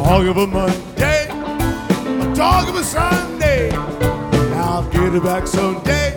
dog of a Monday, a dog of a Sunday. I'll get it back someday.